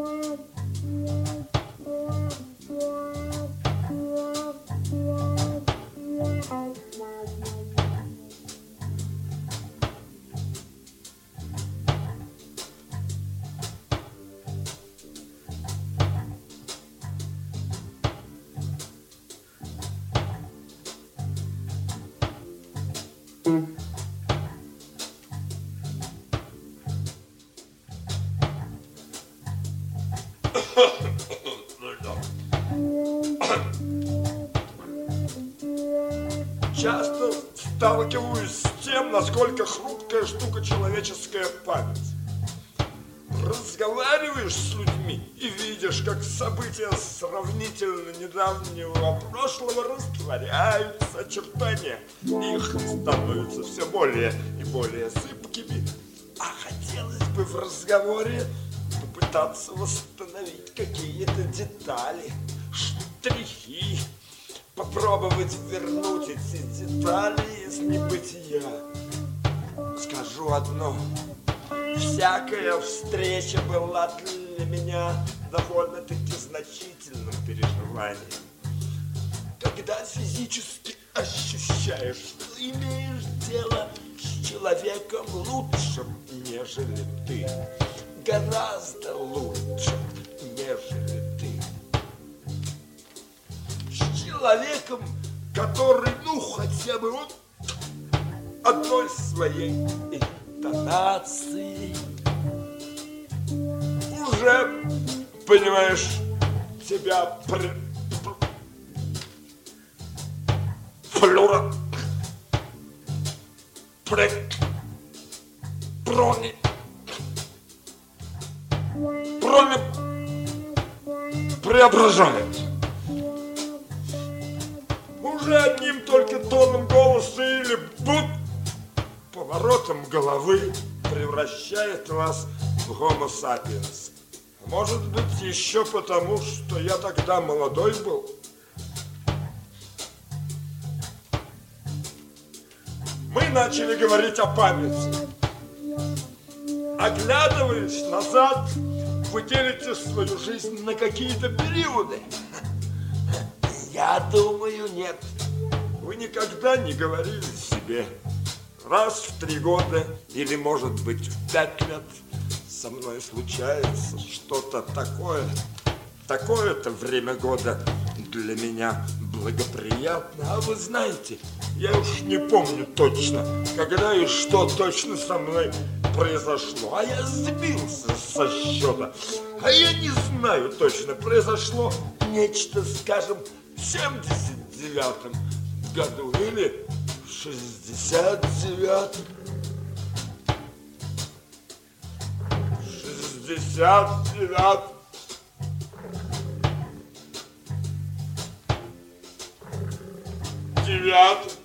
Часто сталкиваюсь с тем, насколько хрупкая штука человеческая память. Разговариваешь с людьми и видишь, как события сравнительно недавнего прошлого растворяются, очертания их становятся все более и более зыбкими. А хотелось бы в разговоре попытаться восстановить какие-то детали, штрихи, попробовать вернуть эти детали из небытия. Скажу одно. Всякая встреча была для меня довольно-таки значительным переживанием. Когда физически ощущаешь, что имеешь дело с человеком лучшим, нежели ты. Гораздо лучше, нежели ты. С человеком, который, ну, хотя бы вот одной своей интонацией уже, понимаешь, тебя преображает. Уже одним только тоном голоса или поворотом головы превращает вас в Homo sapiens. Может быть, еще потому, что я тогда молодой был. Мы начали говорить о памяти. Оглядываясь назад, вы делите свою жизнь на какие-то периоды. Я думаю, нет. Вы никогда не говорили себе: раз в 3 года или, может быть, в 5 лет со мной случается что-то такое. Такое-то время года для меня благоприятно. А вы знаете, я уж не помню точно, когда и что точно со мной произошло. А я сбился со счета. А я не знаю точно, произошло нечто, скажем, в 79-м году или в 69-м. 69-м. Девятый.